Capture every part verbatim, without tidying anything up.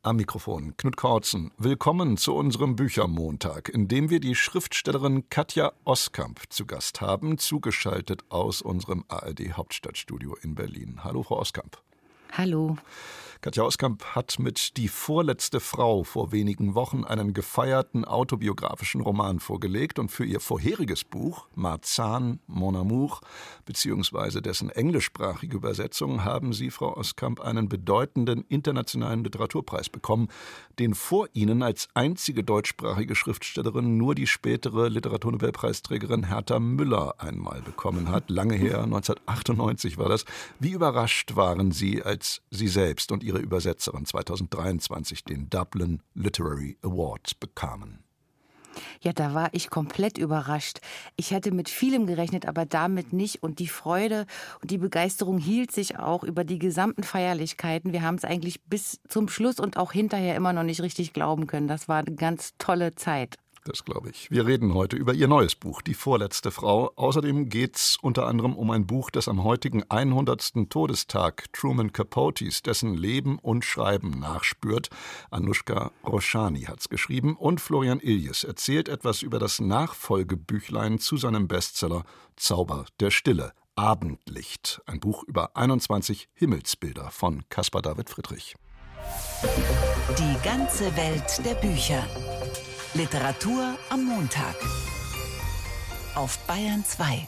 Am Mikrofon Knut Kortzen. Willkommen zu unserem Büchermontag, in dem wir die Schriftstellerin Katja Oskamp zu Gast haben, zugeschaltet aus unserem A R D-Hauptstadtstudio in Berlin. Hallo, Frau Oskamp. Hallo. Katja Oskamp hat mit Die vorletzte Frau vor wenigen Wochen einen gefeierten autobiografischen Roman vorgelegt und für ihr vorheriges Buch Marzahn, Mon Amour, beziehungsweise dessen englischsprachige Übersetzung, haben Sie, Frau Oskamp, einen bedeutenden internationalen Literaturpreis bekommen, den vor Ihnen als einzige deutschsprachige Schriftstellerin nur die spätere Literaturnobelpreisträgerin Herta Müller einmal bekommen hat. Lange her, neunzehnhundertachtundneunzig war das. Wie überrascht waren Sie, als Sie selbst und Ihre Übersetzerin zweitausenddreiundzwanzig den Dublin Literary Award bekamen? Ja, da war ich komplett überrascht. Ich hatte mit vielem gerechnet, aber damit nicht. Und die Freude und die Begeisterung hielt sich auch über die gesamten Feierlichkeiten. Wir haben es eigentlich bis zum Schluss und auch hinterher immer noch nicht richtig glauben können. Das war eine ganz tolle Zeit. Das glaube ich. Wir reden heute über Ihr neues Buch, Die vorletzte Frau. Außerdem geht es unter anderem um ein Buch, das am heutigen hundertsten Todestag Truman Capotes, dessen Leben und Schreiben nachspürt. Anushka Roshani hat es geschrieben und Florian Iljes erzählt etwas über das Nachfolgebüchlein zu seinem Bestseller Zauber der Stille. Abendlicht, ein Buch über einundzwanzig Himmelsbilder von Caspar David Friedrich. Die ganze Welt der Bücher. Literatur am Montag auf Bayern zwei.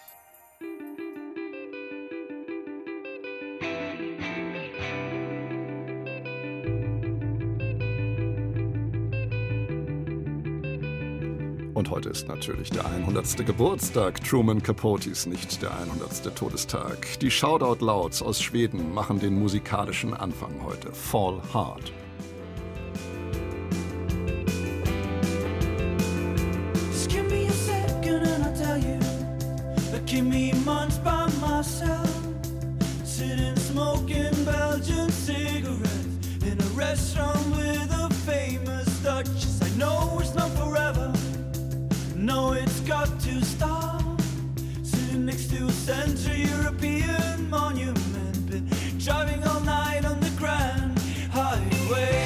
Und heute ist natürlich der hundertste Geburtstag Truman Capotes, nicht der hundertste Todestag. Die Shoutout Louds aus Schweden machen den musikalischen Anfang heute. Fall Hard. Keep me months by myself, sitting smoking Belgian cigarettes in a restaurant with a famous duchess. I know it's not forever, no, it's got to stop. Sitting next to a Central European monument, been driving all night on the Grand Highway.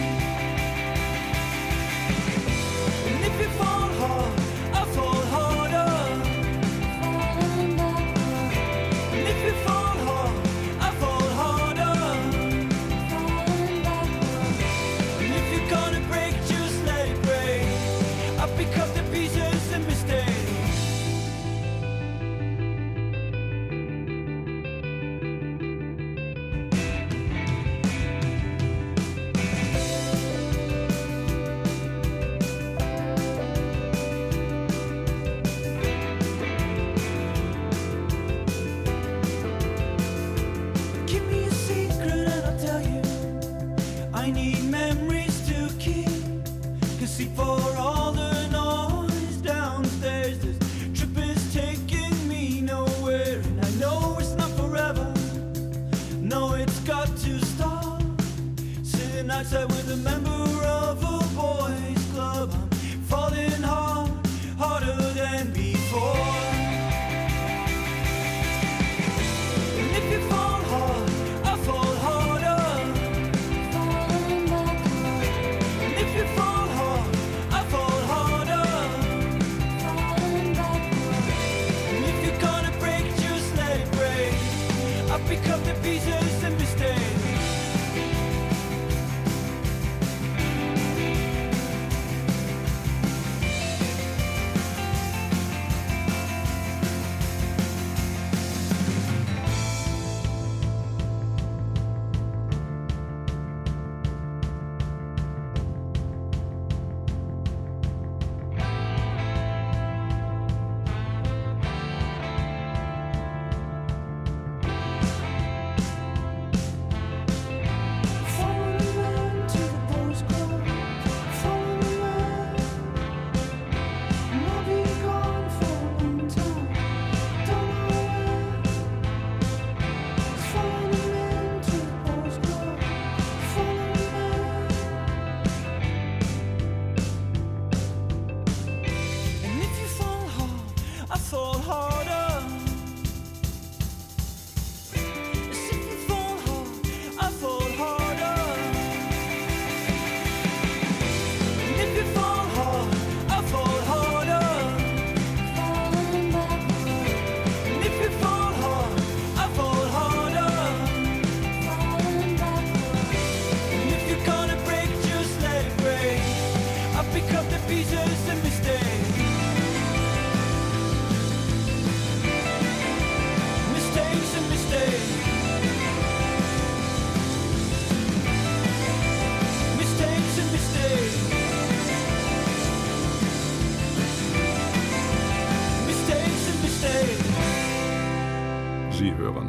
And if you fall hard, I fall harder. Outside with a member of a boys club, I'm falling hard, harder than before. And if you fall hard, I fall harder. And if you fall hard, I fall harder. And if you're gonna break, just let it break. I pick up the pieces and mistakes.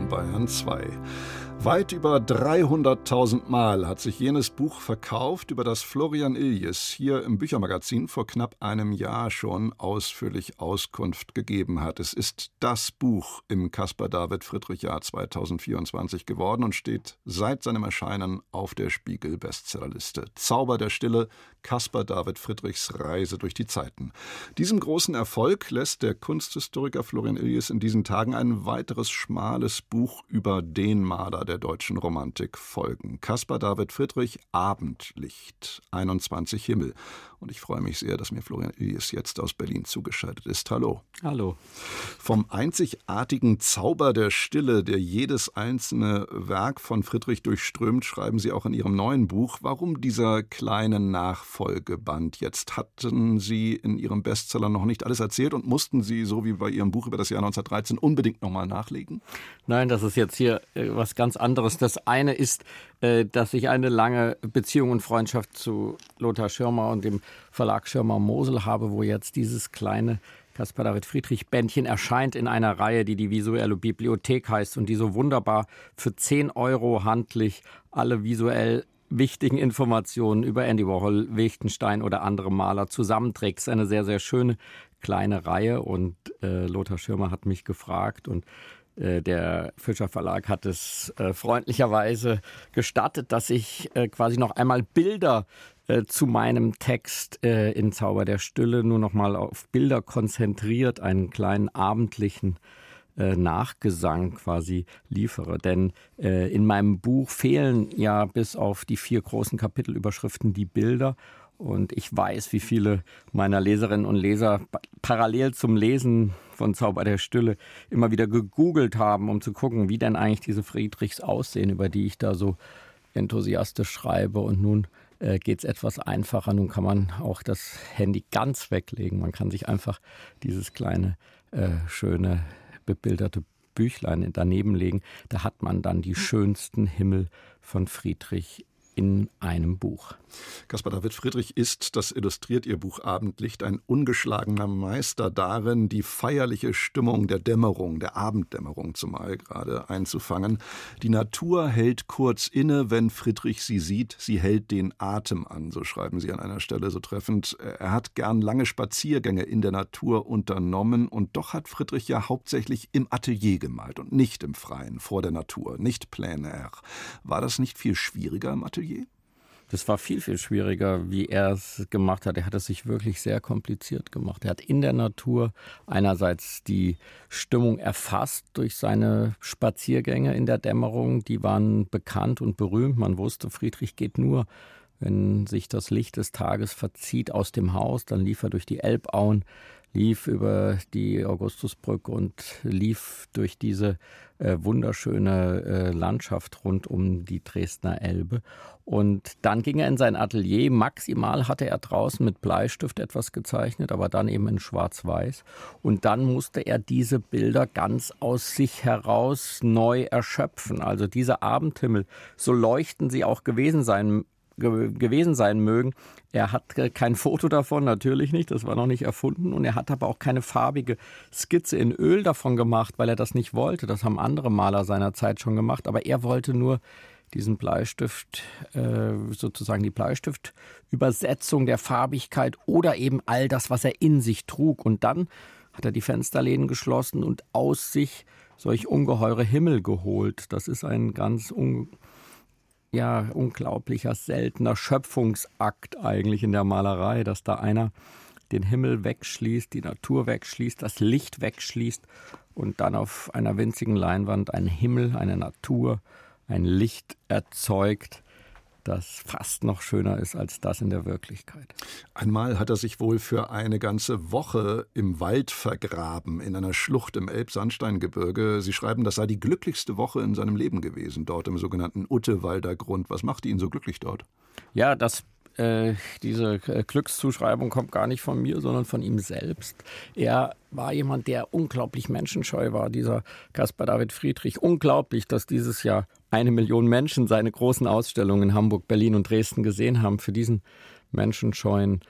in Bayern zwei. Weit über dreihunderttausend Mal hat sich jenes Buch verkauft, über das Florian Illies hier im Büchermagazin vor knapp einem Jahr schon ausführlich Auskunft gegeben hat. Es ist das Buch im Caspar-David-Friedrich-Jahr zweitausendvierundzwanzig geworden und steht seit seinem Erscheinen auf der Spiegel-Bestsellerliste. Zauber der Stille, Caspar David Friedrichs Reise durch die Zeiten. Diesem großen Erfolg lässt der Kunsthistoriker Florian Illies in diesen Tagen ein weiteres schmales Buch über den Maler der deutschen Romantik folgen. Caspar David Friedrich, Abendlicht, einundzwanzig Himmel. Und ich freue mich sehr, dass mir Florian Illies jetzt aus Berlin zugeschaltet ist. Hallo. Hallo. Vom einzigartigen Zauber der Stille, der jedes einzelne Werk von Friedrich durchströmt, schreiben Sie auch in Ihrem neuen Buch. Warum dieser kleine Nachfolgeband jetzt? Hatten Sie in Ihrem Bestseller noch nicht alles erzählt und mussten Sie, so wie bei Ihrem Buch über das Jahr neunzehnhundertdreizehn, unbedingt nochmal nachlegen? Nein, das ist jetzt hier was ganz anderes. Das eine ist, dass ich eine lange Beziehung und Freundschaft zu Lothar Schirmer und dem Verlag Schirmer Mosel habe, wo jetzt dieses kleine Caspar David Friedrich Bändchen erscheint in einer Reihe, die die visuelle Bibliothek heißt und die so wunderbar für zehn Euro handlich alle visuell wichtigen Informationen über Andy Warhol, Lichtenstein oder andere Maler zusammenträgt. Es ist eine sehr, sehr schöne kleine Reihe und äh, Lothar Schirmer hat mich gefragt und äh, der Fischer Verlag hat es äh, freundlicherweise gestattet, dass ich äh, quasi noch einmal Bilder äh, zu meinem Text äh, in Zauber der Stille nur noch mal auf Bilder konzentriert, einen kleinen abendlichen Äh, Nachgesang quasi liefere. Denn äh, in meinem Buch fehlen ja bis auf die vier großen Kapitelüberschriften die Bilder. Und ich weiß, wie viele meiner Leserinnen und Leser pa- parallel zum Lesen von Zauber der Stille immer wieder gegoogelt haben, um zu gucken, wie denn eigentlich diese Friedrichs aussehen, über die ich da so enthusiastisch schreibe. Und nun äh, geht es etwas einfacher. Nun kann man auch das Handy ganz weglegen. Man kann sich einfach dieses kleine, äh, schöne bebilderte Büchlein daneben legen. Da hat man dann die schönsten Himmel von Friedrich in einem Buch. Caspar David Friedrich ist, das illustriert Ihr Buch Abendlicht, ein ungeschlagener Meister darin, die feierliche Stimmung der Dämmerung, der Abenddämmerung zumal gerade einzufangen. Die Natur hält kurz inne, wenn Friedrich sie sieht, sie hält den Atem an, so schreiben Sie an einer Stelle so treffend. Er hat gern lange Spaziergänge in der Natur unternommen und doch hat Friedrich ja hauptsächlich im Atelier gemalt und nicht im Freien, vor der Natur, nicht plein air. War das nicht viel schwieriger im Atelier? Das war viel, viel schwieriger, wie er es gemacht hat. Er hat es sich wirklich sehr kompliziert gemacht. Er hat in der Natur einerseits die Stimmung erfasst durch seine Spaziergänge in der Dämmerung. Die waren bekannt und berühmt. Man wusste, Friedrich geht nur, wenn sich das Licht des Tages verzieht, aus dem Haus. Dann lief er durch die Elbauen, lief über die Augustusbrücke und lief durch diese äh, wunderschöne äh, Landschaft rund um die Dresdner Elbe. Und dann ging er in sein Atelier. Maximal hatte er draußen mit Bleistift etwas gezeichnet, aber dann eben in Schwarz-Weiß. Und dann musste er diese Bilder ganz aus sich heraus neu erschöpfen. Also diese Abendhimmel, so leuchten sie auch gewesen sein gewesen sein mögen. Er hat kein Foto davon, natürlich nicht, das war noch nicht erfunden. Und er hat aber auch keine farbige Skizze in Öl davon gemacht, weil er das nicht wollte. Das haben andere Maler seiner Zeit schon gemacht. Aber er wollte nur diesen Bleistift, äh, sozusagen die Bleistiftübersetzung der Farbigkeit oder eben all das, was er in sich trug. Und dann hat er die Fensterläden geschlossen und aus sich solch ungeheure Himmel geholt. Das ist ein ganz un Ja, unglaublicher, seltener Schöpfungsakt eigentlich in der Malerei, dass da einer den Himmel wegschließt, die Natur wegschließt, das Licht wegschließt und dann auf einer winzigen Leinwand einen Himmel, eine Natur, ein Licht erzeugt, das fast noch schöner ist als das in der Wirklichkeit. Einmal hat er sich wohl für eine ganze Woche im Wald vergraben, in einer Schlucht im Elbsandsteingebirge. Sie schreiben, das sei die glücklichste Woche in seinem Leben gewesen, dort im sogenannten Uttewalder Grund. Was machte ihn so glücklich dort? Ja, das Äh, diese Glückszuschreibung kommt gar nicht von mir, sondern von ihm selbst. Er war jemand, der unglaublich menschenscheu war, dieser Caspar David Friedrich. Unglaublich, dass dieses Jahr eine Million Menschen seine großen Ausstellungen in Hamburg, Berlin und Dresden gesehen haben. Für diesen menschenscheuen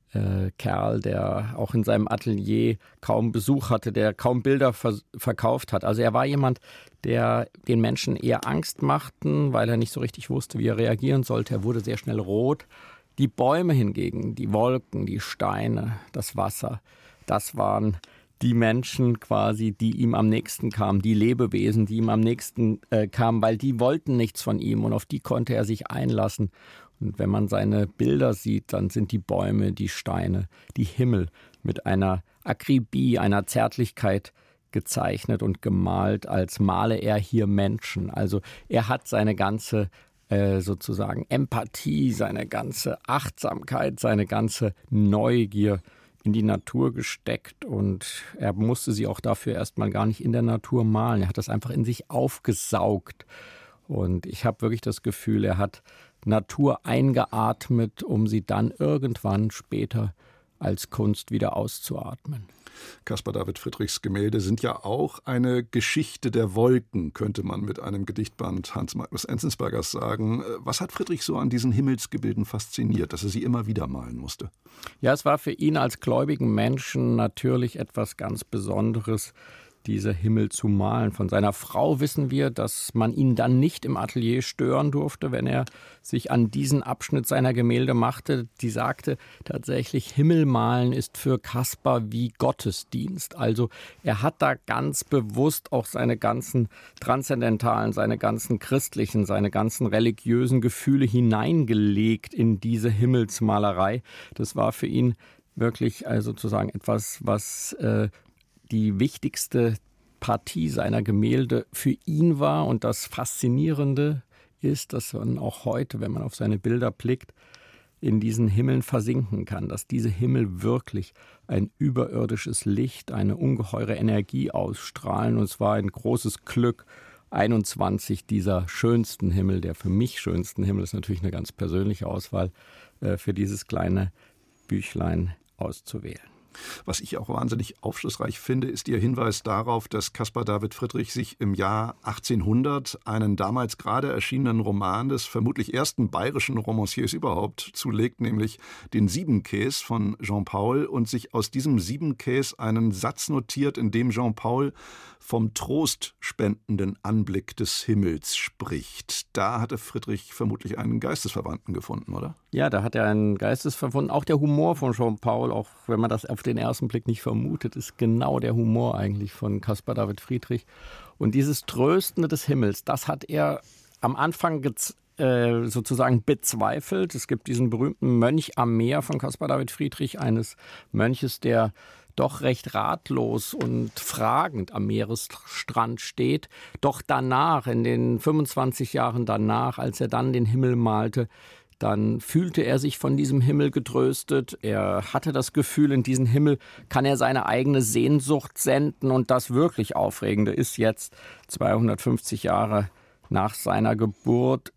äh, Kerl, der auch in seinem Atelier kaum Besuch hatte, der kaum Bilder vers- verkauft hat. Also er war jemand, der den Menschen eher Angst machten, weil er nicht so richtig wusste, wie er reagieren sollte. Er wurde sehr schnell rot. Die Bäume hingegen, die Wolken, die Steine, das Wasser, das waren die Menschen quasi, die ihm am nächsten kamen, die Lebewesen, die ihm am nächsten äh, kamen, weil die wollten nichts von ihm und auf die konnte er sich einlassen. Und wenn man seine Bilder sieht, dann sind die Bäume, die Steine, die Himmel mit einer Akribie, einer Zärtlichkeit gezeichnet und gemalt, als male er hier Menschen. Also er hat seine ganze äh, sozusagen Empathie, seine ganze Achtsamkeit, seine ganze Neugier in die Natur gesteckt und er musste sie auch dafür erstmal gar nicht in der Natur malen. Er hat das einfach in sich aufgesaugt und ich habe wirklich das Gefühl, er hat Natur eingeatmet, um sie dann irgendwann später als Kunst wieder auszuatmen. Caspar David Friedrichs Gemälde sind ja auch eine Geschichte der Wolken, könnte man mit einem Gedichtband Hans Magnus Enzensbergers sagen. Was hat Friedrich so an diesen Himmelsgebilden fasziniert, dass er sie immer wieder malen musste? Ja, es war für ihn als gläubigen Menschen natürlich etwas ganz Besonderes, diese Himmel zu malen. Von seiner Frau wissen wir, dass man ihn dann nicht im Atelier stören durfte, wenn er sich an diesen Abschnitt seiner Gemälde machte. Die sagte tatsächlich, Himmel malen ist für Caspar wie Gottesdienst. Also er hat da ganz bewusst auch seine ganzen transzendentalen, seine ganzen christlichen, seine ganzen religiösen Gefühle hineingelegt in diese Himmelsmalerei. Das war für ihn wirklich also sozusagen etwas, was äh, die wichtigste Partie seiner Gemälde für ihn war. Und das Faszinierende ist, dass man auch heute, wenn man auf seine Bilder blickt, in diesen Himmeln versinken kann, dass diese Himmel wirklich ein überirdisches Licht, eine ungeheure Energie ausstrahlen. Und es war ein großes Glück, einundzwanzig dieser schönsten Himmel, der für mich schönsten Himmel, ist natürlich eine ganz persönliche Auswahl, für dieses kleine Büchlein auszuwählen. Was ich auch wahnsinnig aufschlussreich finde, ist Ihr Hinweis darauf, dass Caspar David Friedrich sich im Jahr achtzehnhundert einen damals gerade erschienenen Roman des vermutlich ersten bayerischen Romanciers überhaupt zulegt, nämlich den Siebenkäs von Jean Paul, und sich aus diesem Siebenkäs einen Satz notiert, in dem Jean Paul vom trostspendenden Anblick des Himmels spricht. Da hatte Friedrich vermutlich einen Geistesverwandten gefunden, oder? Ja, da hat er einen Geistesverwandten. Auch der Humor von Jean Paul, auch wenn man das auf den ersten Blick nicht vermutet, ist genau der Humor eigentlich von Caspar David Friedrich. Und dieses Tröstende des Himmels, das hat er am Anfang gez- äh, sozusagen bezweifelt. Es gibt diesen berühmten Mönch am Meer von Caspar David Friedrich, eines Mönches, der doch recht ratlos und fragend am Meeresstrand steht. Doch danach, in den fünfundzwanzig Jahren danach, als er dann den Himmel malte, dann fühlte er sich von diesem Himmel getröstet. Er hatte das Gefühl, in diesen Himmel kann er seine eigene Sehnsucht senden. Und das wirklich Aufregende ist jetzt, zweihundertfünfzig Jahre nach seiner Geburt,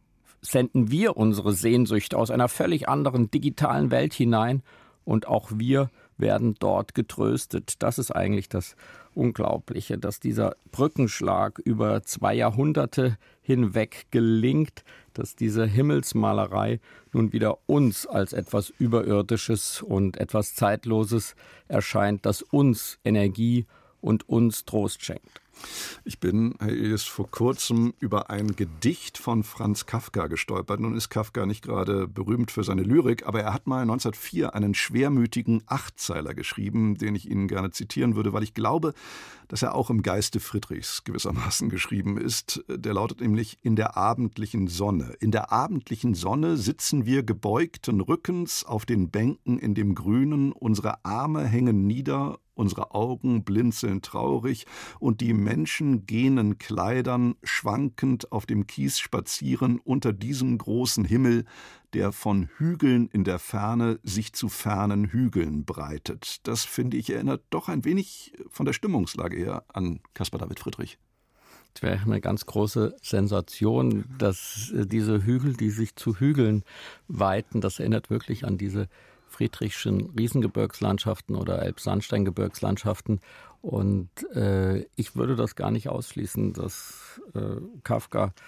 senden wir unsere Sehnsüchte aus einer völlig anderen digitalen Welt hinein. Und auch wir werden dort getröstet. Das ist eigentlich das Unglaubliche, dass dieser Brückenschlag über zwei Jahrhunderte hinweg gelingt, dass diese Himmelsmalerei nun wieder uns als etwas Überirdisches und etwas Zeitloses erscheint, das uns Energie und uns Trost schenkt. Ich bin, Herr Elias, vor kurzem über ein Gedicht von Franz Kafka gestolpert. Nun ist Kafka nicht gerade berühmt für seine Lyrik, aber er hat mal neunzehnhundertvier einen schwermütigen Achtzeiler geschrieben, den ich Ihnen gerne zitieren würde, weil ich glaube, dass er auch im Geiste Friedrichs gewissermaßen geschrieben ist. Der lautet nämlich: In der abendlichen Sonne. In der abendlichen Sonne sitzen wir gebeugten Rückens auf den Bänken in dem Grünen, unsere Arme hängen nieder, unsere Augen blinzeln traurig und die Menschen gähnen Kleidern, schwankend auf dem Kies spazieren unter diesem großen Himmel, der von Hügeln in der Ferne sich zu fernen Hügeln breitet. Das, finde ich, erinnert doch ein wenig von der Stimmungslage her an Caspar David Friedrich. Es wäre eine ganz große Sensation, dass diese Hügel, die sich zu Hügeln weiten, das erinnert wirklich an diese Friedrichschen Riesengebirgslandschaften oder Elbsandsteingebirgslandschaften. Und äh, ich würde das gar nicht ausschließen, dass äh, Kafka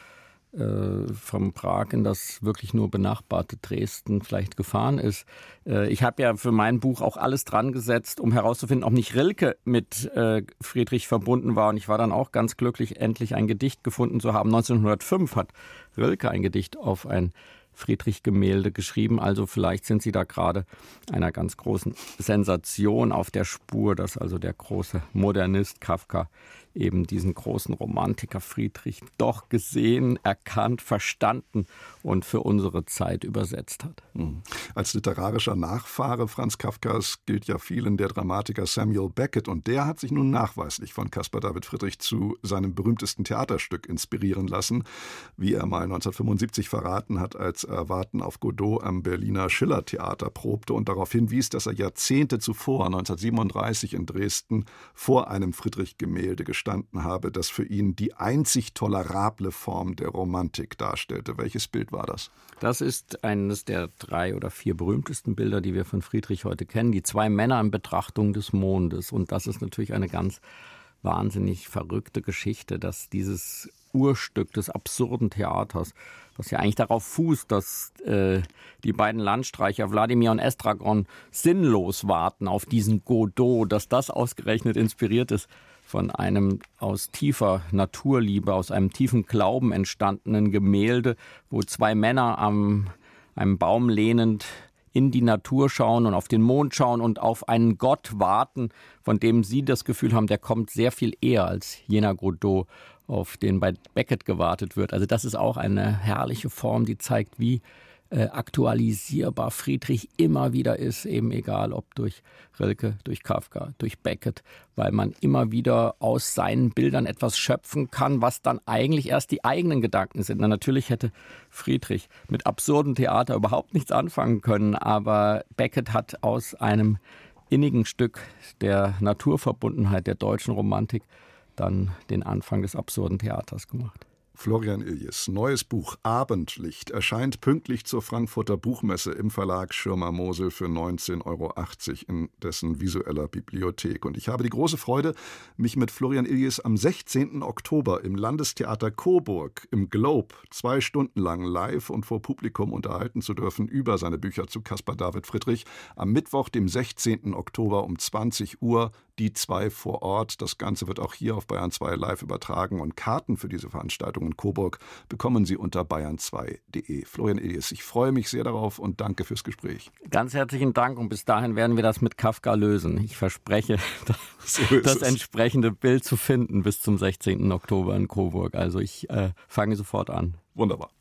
äh, von Prag in das wirklich nur benachbarte Dresden vielleicht gefahren ist. Äh, ich habe ja für mein Buch auch alles dran gesetzt, um herauszufinden, ob nicht Rilke mit äh, Friedrich verbunden war. Und ich war dann auch ganz glücklich, endlich ein Gedicht gefunden zu haben. neunzehnhundertfünf hat Rilke ein Gedicht auf ein Friedrich-Gemälde geschrieben. Also vielleicht sind Sie da gerade einer ganz großen Sensation auf der Spur, dass also der große Modernist Kafka eben diesen großen Romantiker Friedrich doch gesehen, erkannt, verstanden und für unsere Zeit übersetzt hat. Mhm. Als literarischer Nachfahre Franz Kafkas gilt ja vielen der Dramatiker Samuel Beckett, und der hat sich nun nachweislich von Caspar David Friedrich zu seinem berühmtesten Theaterstück inspirieren lassen, wie er mal neunzehnhundertfünfundsiebzig verraten hat, als er Warten auf Godot am Berliner Schiller-Theater probte und darauf hinwies, dass er Jahrzehnte zuvor, neunzehnhundertsiebenunddreißig in Dresden, vor einem Friedrich-Gemälde gestanden habe, das für ihn die einzig tolerable Form der Romantik darstellte. Welches Bild war das? Das ist eines der drei oder vier berühmtesten Bilder, die wir von Friedrich heute kennen. Die zwei Männer in Betrachtung des Mondes. Und das ist natürlich eine ganz wahnsinnig verrückte Geschichte, dass dieses Urstück des absurden Theaters, was ja eigentlich darauf fußt, dass äh, die beiden Landstreicher Wladimir und Estragon sinnlos warten auf diesen Godot, dass das ausgerechnet inspiriert ist von einem aus tiefer Naturliebe, aus einem tiefen Glauben entstandenen Gemälde, wo zwei Männer am einem Baum lehnend in die Natur schauen und auf den Mond schauen und auf einen Gott warten, von dem sie das Gefühl haben, der kommt sehr viel eher als jener Godot, auf den bei Beckett gewartet wird. Also das ist auch eine herrliche Form, die zeigt, wie äh, aktualisierbar Friedrich immer wieder ist, eben egal ob durch Rilke, durch Kafka, durch Beckett, weil man immer wieder aus seinen Bildern etwas schöpfen kann, was dann eigentlich erst die eigenen Gedanken sind. Na, natürlich hätte Friedrich mit absurdem Theater überhaupt nichts anfangen können, aber Beckett hat aus einem innigen Stück der Naturverbundenheit der deutschen Romantik dann den Anfang des absurden Theaters gemacht. Florian Illies neues Buch Abendlicht erscheint pünktlich zur Frankfurter Buchmesse im Verlag Schirmer-Mosel für neunzehn Euro achtzig in dessen visueller Bibliothek. Und ich habe die große Freude, mich mit Florian Illies am sechzehnten Oktober im Landestheater Coburg im Globe zwei Stunden lang live und vor Publikum unterhalten zu dürfen über seine Bücher zu Caspar David Friedrich. Am Mittwoch, dem sechzehnten Oktober um zwanzig Uhr, die zwei vor Ort. Das Ganze wird auch hier auf Bayern zwei live übertragen, und Karten für diese Veranstaltung in Coburg bekommen Sie unter bayern zwei punkt de. Florian Illies, ich freue mich sehr darauf und danke fürs Gespräch. Ganz herzlichen Dank, und bis dahin werden wir das mit Kafka lösen. Ich verspreche, das, so das entsprechende Bild zu finden bis zum sechzehnten Oktober in Coburg. Also ich äh, fange sofort an. Wunderbar.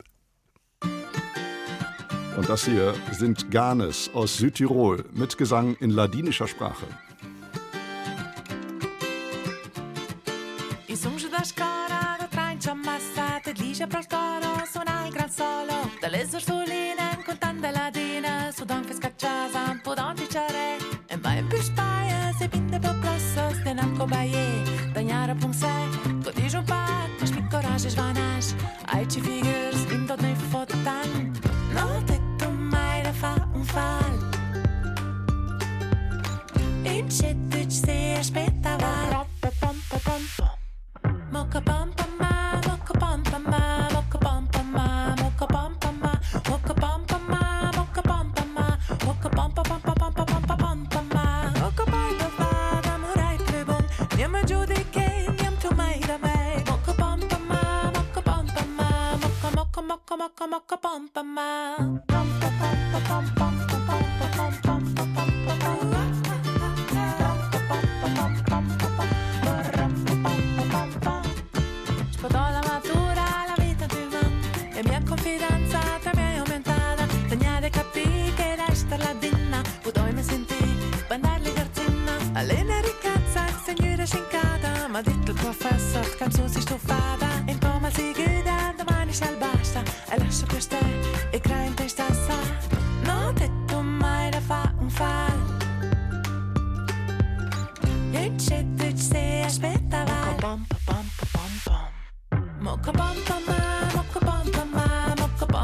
Und das hier sind Ganes aus Südtirol mit Gesang in ladinischer Sprache. Da scuola, da trancio ammassate, dice pro scoro, suona il gran solo, dalle sorsoline, con tante ladine, su don fiscacciasa, un po' don dicere, e vai più spaia, se pinte per plasso, stenam co baie, dagnare punse, co dijo pat, mas mi coraje svanash, ai ci figures, in tot nei fotan, no te tu mai da fa un fall, in cettuc se aspettava, pom pom pom pom. Mocha pom pom ma, mocha pom pom ma, mocha pom pom ma, mocha pom pom ma, mocha pom pom ma, mocha pom pom ma, mocha pom pom pom pom pom pom pom pom ma, mocha pom pom ma, d'amorai più bon, niam me giudiche, niam tu mai da me, mocha pom pom ma, mocha pom pom ma, mocha mocha mocha mocha mocha pom pom ma, pom pom pom pom pom pom pom pom pom pom pom pom. La matura, la vita più va, e mia confidenza tra me è aumentata, tagliare capì che resta la dinna, poi mi sentì, bandarli garzina, allena ricazza, signora scincata, ma detto il professor, canzone si stufata, e come si chiude, domani c'è il basta, e lascia per te, e crea in te stessa, non detto mai da fa un fall, e c'è tu ci si aspettava, pom pom pom pom pom. Mocha pom pom ma, mocha pom pom ma, mocha pom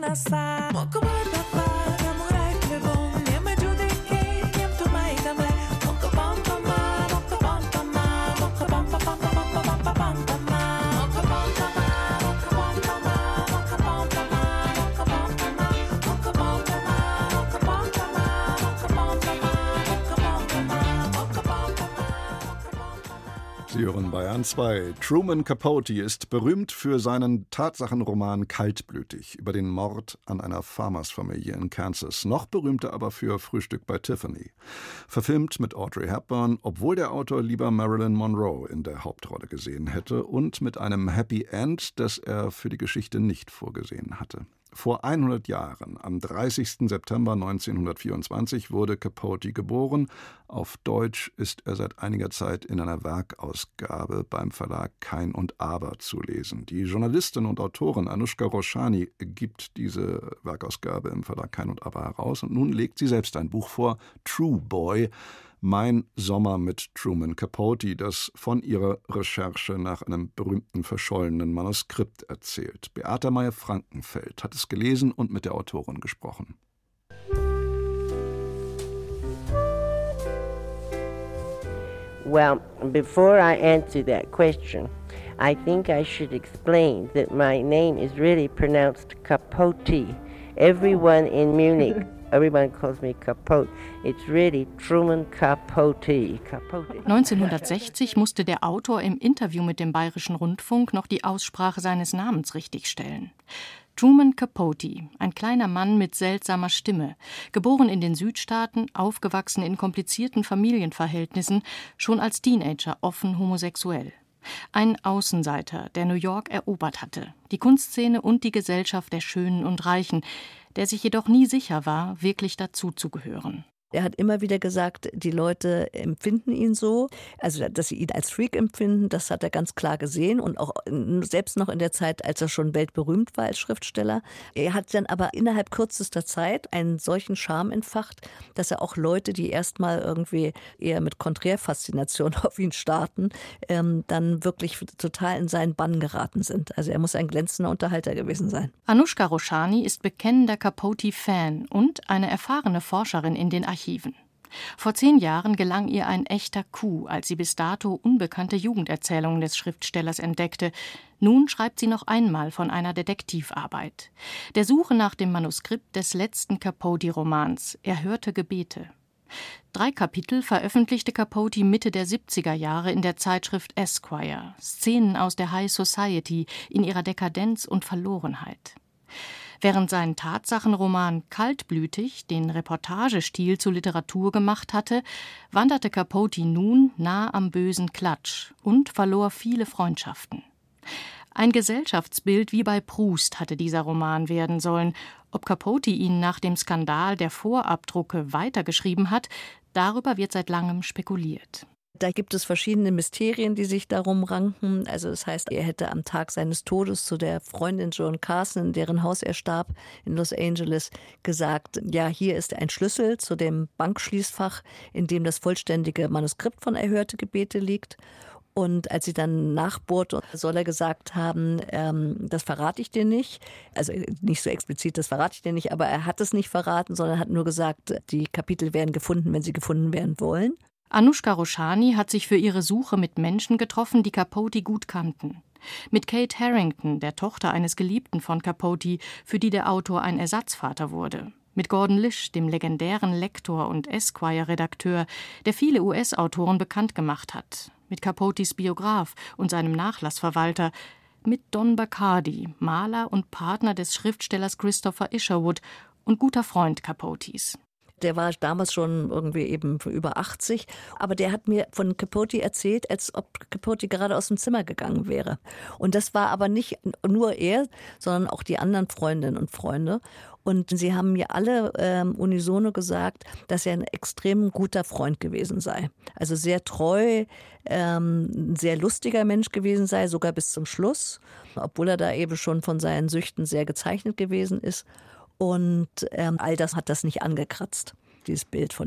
casa. Moco papà, samurai clebon, nieme giudiche, niem tu mai da me. Moco pom pom ma, moco pom pom ma, moco pom pom pom pom pom pom pom pom pom ma. Moco pom pom ma, moco pom pom ma, moco pom pom ma, moco pom pom ma, moco pom pom ma, moco pom pom ma, moco pom pom ma, moco pom pom ma, moco pom pom ma, moco pom pom ma. Sie hören Bayern zwei. Truman Capote ist berühmt für seinen Tatsachenroman Kaltblütig über den Mord an einer Farmersfamilie in Kansas. Noch berühmter aber für Frühstück bei Tiffany. Verfilmt mit Audrey Hepburn, obwohl der Autor lieber Marilyn Monroe in der Hauptrolle gesehen hätte und mit einem Happy End, das er für die Geschichte nicht vorgesehen hatte. Vor hundert Jahren, am dreißigsten September neunzehnhundertvierundzwanzig, wurde Capote geboren. Auf Deutsch ist er seit einiger Zeit in einer Werkausgabe beim Verlag Kein und Aber zu lesen. Die Journalistin und Autorin Anushka Roshani gibt diese Werkausgabe im Verlag Kein und Aber heraus. Und nun legt sie selbst ein Buch vor, True Boy, Mein Sommer mit Truman Capote, das von ihrer Recherche nach einem berühmten verschollenen Manuskript erzählt. Beata Meyer-Frankenfeld hat es gelesen und mit der Autorin gesprochen. Well, before I answer that question, I think I should explain that my name is really pronounced Capote. Everyone in Munich Everyone calls me Capote. It's really Truman Capote. Capote. neunzehnhundertsechzig musste der Autor im Interview mit dem Bayerischen Rundfunk noch die Aussprache seines Namens richtigstellen. Truman Capote, ein kleiner Mann mit seltsamer Stimme, geboren in den Südstaaten, aufgewachsen in komplizierten Familienverhältnissen, schon als Teenager offen homosexuell. Ein Außenseiter, der New York erobert hatte, die Kunstszene und die Gesellschaft der Schönen und Reichen, der sich jedoch nie sicher war, wirklich dazuzugehören. Er hat immer wieder gesagt, die Leute empfinden ihn so, also dass sie ihn als Freak empfinden, das hat er ganz klar gesehen und auch selbst noch in der Zeit, als er schon weltberühmt war als Schriftsteller. Er hat dann aber innerhalb kürzester Zeit einen solchen Charme entfacht, dass er auch Leute, die erstmal irgendwie eher mit Konträrfaszination auf ihn starten, ähm, dann wirklich total in seinen Bann geraten sind. Also er muss ein glänzender Unterhalter gewesen sein. Anushka Roshani ist bekennender Capote-Fan und eine erfahrene Forscherin in den Archiven. Vor zehn Jahren gelang ihr ein echter Coup, als sie bis dato unbekannte Jugenderzählungen des Schriftstellers entdeckte. Nun schreibt sie noch einmal von einer Detektivarbeit. Der Suche nach dem Manuskript des letzten Capote-Romans Erhörte Gebete. Drei Kapitel veröffentlichte Capote Mitte der siebziger Jahre in der Zeitschrift Esquire. Szenen aus der High Society in ihrer Dekadenz und Verlorenheit. Während sein Tatsachenroman Kaltblütig den Reportagestil zur Literatur gemacht hatte, wanderte Capote nun nah am bösen Klatsch und verlor viele Freundschaften. Ein Gesellschaftsbild wie bei Proust hatte dieser Roman werden sollen. Ob Capote ihn nach dem Skandal der Vorabdrucke weitergeschrieben hat, darüber wird seit langem spekuliert. Da gibt es verschiedene Mysterien, die sich darum ranken. Also das heißt, er hätte am Tag seines Todes zu der Freundin Joan Carson, in deren Haus er starb, in Los Angeles, gesagt, ja, hier ist ein Schlüssel zu dem Bankschließfach, in dem das vollständige Manuskript von Erhörte Gebete liegt. Und als sie dann nachbohrte, soll er gesagt haben, ähm, das verrate ich dir nicht. Also nicht so explizit, das verrate ich dir nicht, aber er hat es nicht verraten, sondern hat nur gesagt, die Kapitel werden gefunden, wenn sie gefunden werden wollen. Anushka Roshani hat sich für ihre Suche mit Menschen getroffen, die Capote gut kannten. Mit Kate Harrington, der Tochter eines Geliebten von Capote, für die der Autor ein Ersatzvater wurde. Mit Gordon Lish, dem legendären Lektor und Esquire-Redakteur, der viele U S-Autoren bekannt gemacht hat. Mit Capotes Biograf und seinem Nachlassverwalter. Mit Don Bacardi, Maler und Partner des Schriftstellers Christopher Isherwood und guter Freund Capotes. Der war damals schon irgendwie eben über achtzig. Aber der hat mir von Capote erzählt, als ob Capote gerade aus dem Zimmer gegangen wäre. Und das war aber nicht nur er, sondern auch die anderen Freundinnen und Freunde. Und sie haben mir alle ähm, unisono gesagt, dass er ein extrem guter Freund gewesen sei. Also sehr treu, ähm, ein sehr lustiger Mensch gewesen sei, sogar bis zum Schluss. Obwohl er da eben schon von seinen Süchten sehr gezeichnet gewesen ist. Und ähm, all das hat das nicht angekratzt, dieses Bild von ihm.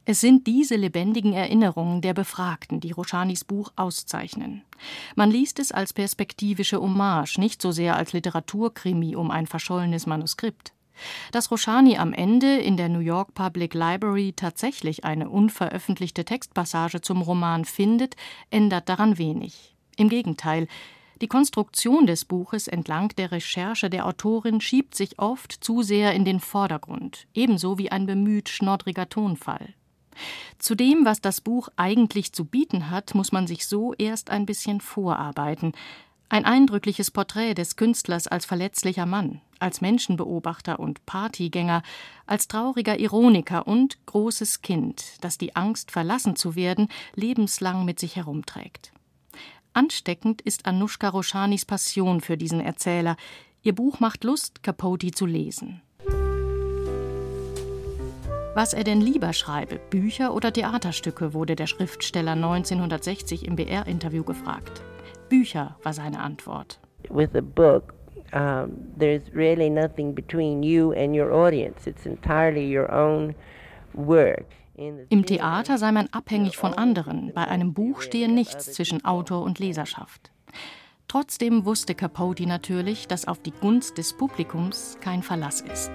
Es sind diese lebendigen Erinnerungen der Befragten, die Roshanis Buch auszeichnen. Man liest es als perspektivische Hommage, nicht so sehr als Literaturkrimi um ein verschollenes Manuskript. Dass Roshani am Ende in der New York Public Library tatsächlich eine unveröffentlichte Textpassage zum Roman findet, ändert daran wenig. Im Gegenteil, die Konstruktion des Buches entlang der Recherche der Autorin schiebt sich oft zu sehr in den Vordergrund, ebenso wie ein bemüht schnoddriger Tonfall. Zu dem, was das Buch eigentlich zu bieten hat, muss man sich so erst ein bisschen vorarbeiten. Ein eindrückliches Porträt des Künstlers als verletzlicher Mann, als Menschenbeobachter und Partygänger, als trauriger Ironiker und großes Kind, das die Angst, verlassen zu werden, lebenslang mit sich herumträgt. Ansteckend ist Anoushka Roshanis Passion für diesen Erzähler. Ihr Buch macht Lust, Capote zu lesen. Was er denn lieber schreibe, Bücher oder Theaterstücke, wurde der Schriftsteller neunzehnhundertsechzig im B R-Interview gefragt. Bücher war seine Antwort. With a book, um, there's really nothing between you and your audience. It's entirely your own work. Im Theater sei man abhängig von anderen. Bei einem Buch stehe nichts zwischen Autor und Leserschaft. Trotzdem wusste Capote natürlich, dass auf die Gunst des Publikums kein Verlass ist.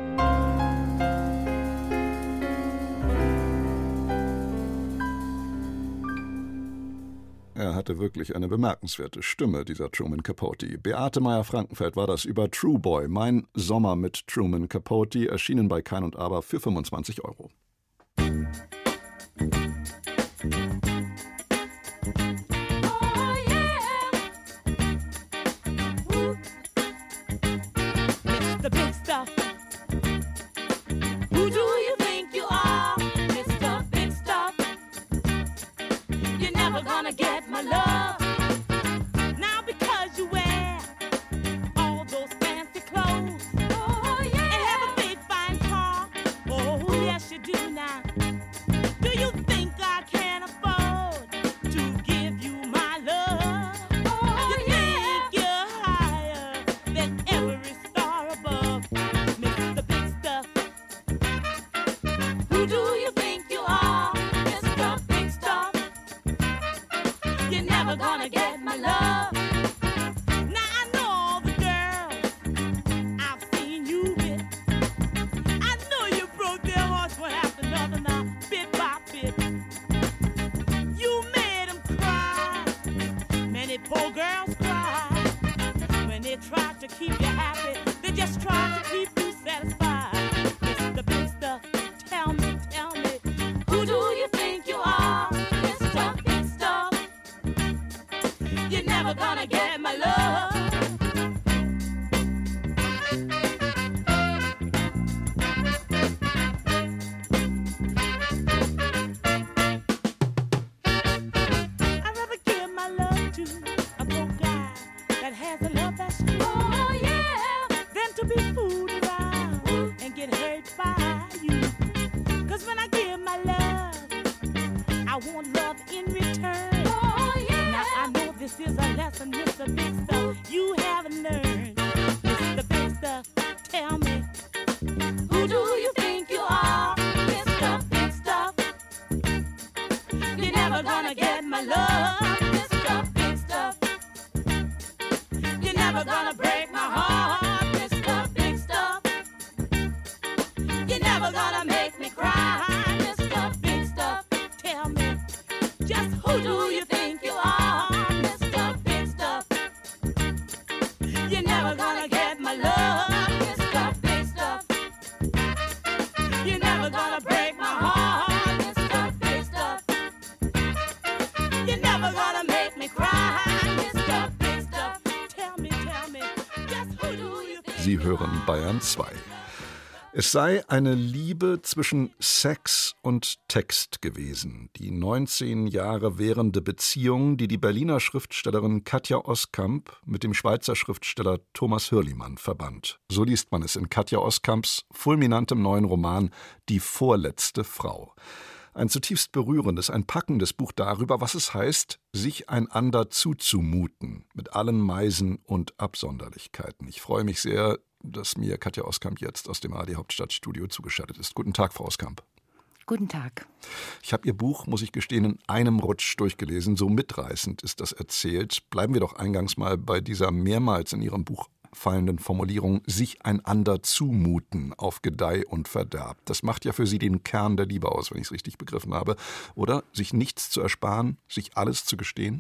Er hatte wirklich eine bemerkenswerte Stimme, dieser Truman Capote. Beate Meyer-Frankenfeld war das über True Boy, mein Sommer mit Truman Capote, erschienen bei Kein und Aber für fünfundzwanzig Euro. Sie hören Bayern zwei. Es sei eine Liebe zwischen Sex und Text gewesen, die neunzehn Jahre währende Beziehung, die die Berliner Schriftstellerin Katja Oskamp mit dem Schweizer Schriftsteller Thomas Hürlimann verband. So liest man es in Katja Oskamps fulminantem neuen Roman »Die vorletzte Frau«. Ein zutiefst berührendes, ein packendes Buch darüber, was es heißt, sich einander zuzumuten, mit allen Meisen und Absonderlichkeiten. Ich freue mich sehr, dass mir Katja Oskamp jetzt aus dem A R D Hauptstadtstudio zugeschaltet ist. Guten Tag, Frau Oskamp. Guten Tag. Ich habe Ihr Buch, muss ich gestehen, in einem Rutsch durchgelesen. So mitreißend ist das erzählt. Bleiben wir doch eingangs mal bei dieser mehrmals in Ihrem Buch fallenden Formulierung, sich einander zumuten auf Gedeih und Verderb. Das macht ja für Sie den Kern der Liebe aus, wenn ich es richtig begriffen habe. Oder? Sich nichts zu ersparen, sich alles zu gestehen?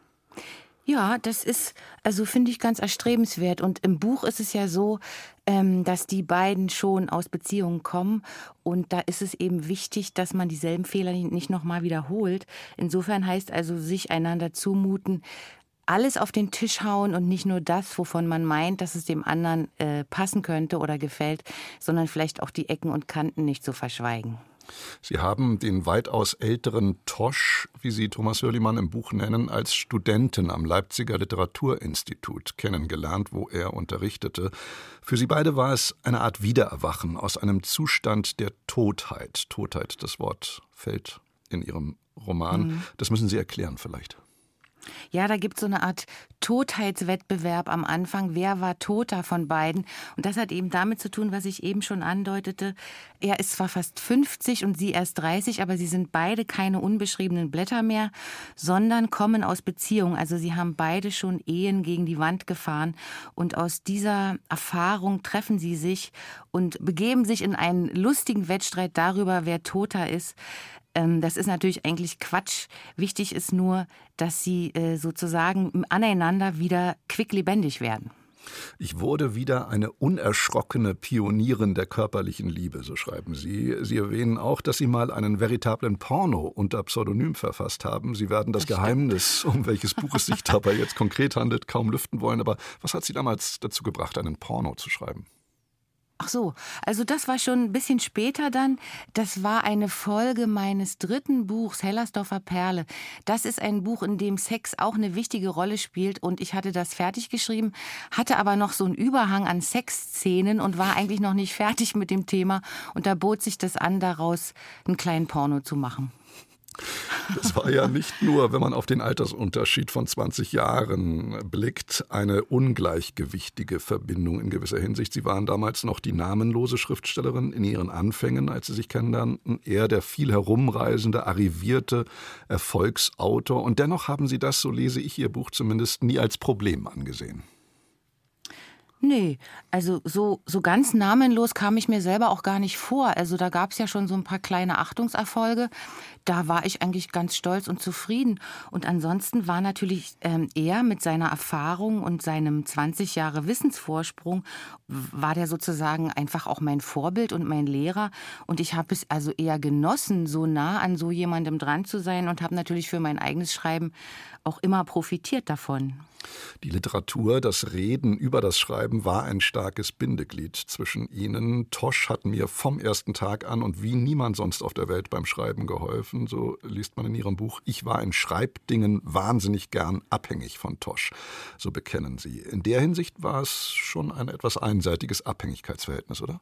Ja, das ist, also finde ich ganz erstrebenswert. Und im Buch ist es ja so, ähm, dass die beiden schon aus Beziehungen kommen. Und da ist es eben wichtig, dass man dieselben Fehler nicht nochmal wiederholt. Insofern heißt also, sich einander zumuten, alles auf den Tisch hauen und nicht nur das, wovon man meint, dass es dem anderen äh, passen könnte oder gefällt, sondern vielleicht auch die Ecken und Kanten nicht so verschweigen. Sie haben den weitaus älteren Tosch, wie Sie Thomas Hürlimann im Buch nennen, als Studenten am Leipziger Literaturinstitut kennengelernt, wo er unterrichtete. Für Sie beide war es eine Art Wiedererwachen aus einem Zustand der Totheit. Totheit, das Wort fällt in Ihrem Roman. Mhm. Das müssen Sie erklären vielleicht. Ja, da gibt es so eine Art Totheitswettbewerb am Anfang. Wer war toter von beiden? Und das hat eben damit zu tun, was ich eben schon andeutete. Er ist zwar fast fünfzig und sie erst dreißig, aber sie sind beide keine unbeschriebenen Blätter mehr, sondern kommen aus Beziehungen. Also sie haben beide schon Ehen gegen die Wand gefahren. Und aus dieser Erfahrung treffen sie sich und begeben sich in einen lustigen Wettstreit darüber, wer toter ist. Das ist natürlich eigentlich Quatsch. Wichtig ist nur, dass sie sozusagen aneinander wieder quicklebendig werden. Ich wurde wieder eine unerschrockene Pionierin der körperlichen Liebe, so schreiben Sie. Sie erwähnen auch, dass Sie mal einen veritablen Porno unter Pseudonym verfasst haben. Sie werden das, das Geheimnis, um welches Buch es sich dabei jetzt konkret handelt, kaum lüften wollen. Aber was hat Sie damals dazu gebracht, einen Porno zu schreiben? Ach so, also das war schon ein bisschen später dann. Das war eine Folge meines dritten Buchs, Hellersdorfer Perle. Das ist ein Buch, in dem Sex auch eine wichtige Rolle spielt. Und ich hatte das fertig geschrieben, hatte aber noch so einen Überhang an Sexszenen und war eigentlich noch nicht fertig mit dem Thema. Und da bot sich das an, daraus einen kleinen Porno zu machen. Das war ja nicht nur, wenn man auf den Altersunterschied von zwanzig Jahren blickt, eine ungleichgewichtige Verbindung in gewisser Hinsicht. Sie waren damals noch die namenlose Schriftstellerin in ihren Anfängen, als Sie sich kennenlernten. Er der viel herumreisende, arrivierte Erfolgsautor. Und dennoch haben Sie das, so lese ich Ihr Buch zumindest, nie als Problem angesehen. Nee, also so, so ganz namenlos kam ich mir selber auch gar nicht vor. Also da gab es ja schon so ein paar kleine Achtungserfolge. Da war ich eigentlich ganz stolz und zufrieden. Und ansonsten war natürlich ähm, er mit seiner Erfahrung und seinem zwanzig Jahre Wissensvorsprung, war der sozusagen einfach auch mein Vorbild und mein Lehrer. Und ich habe es also eher genossen, so nah an so jemandem dran zu sein und habe natürlich für mein eigenes Schreiben auch immer profitiert davon. Die Literatur, das Reden über das Schreiben war ein starkes Bindeglied zwischen ihnen. Tosch hat mir vom ersten Tag an und wie niemand sonst auf der Welt beim Schreiben geholfen. So liest man in ihrem Buch. Ich war in Schreibdingen wahnsinnig gern abhängig von Tosch. So bekennen Sie. In der Hinsicht war es schon ein etwas einseitiges Abhängigkeitsverhältnis, oder?